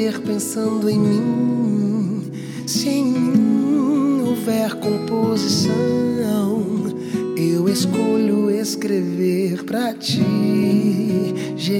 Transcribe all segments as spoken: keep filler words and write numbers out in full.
viver pensando em mim. Se em mim houver composição, eu escolho escrever pra ti,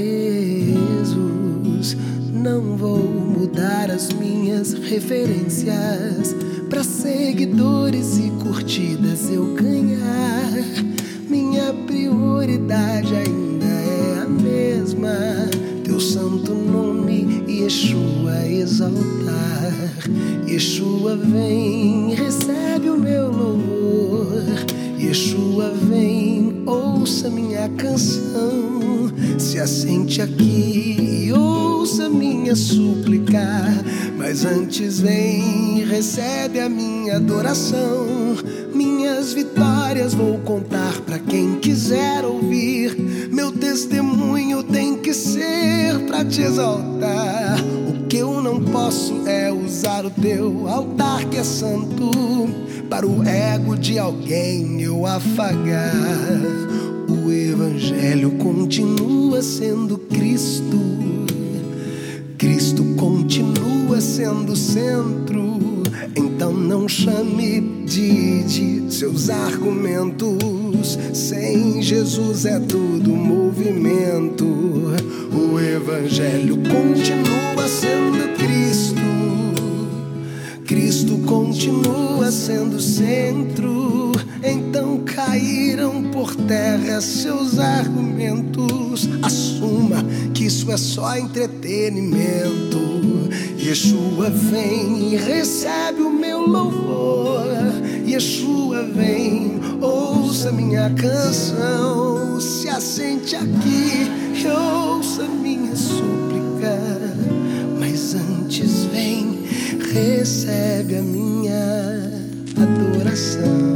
Jesus. Não vou mudar as minhas referências pra seguidores e curtidas eu ganhar. Minha prioridade ainda é a mesma, teu santo nome, Yeshua, exaltar. Yeshua vem, recebe o meu louvor. Yeshua vem, ouça minha canção. Se assente aqui e ouça minha súplica, mas antes vem, recebe a minha adoração. Minhas vitórias vou contar pra quem quiser ouvir. Meu testemunho tem que ser pra te exaltar. O que eu não posso é usar o teu altar que é santo para o ego de alguém eu afagar. O evangelho continua sendo Cristo, Cristo continua sendo o centro. Então não chame de, de seus argumentos. Sem Jesus é tudo movimento. O evangelho continua sendo Cristo, Cristo continua sendo o centro. Então caíram por terra seus argumentos. Assuma que isso é só entretenimento. Yeshua vem, recebe o meu louvor. Yeshua vem, ouça minha canção. Se assente aqui e ouça minha súplica, mas antes vem, recebe a minha adoração.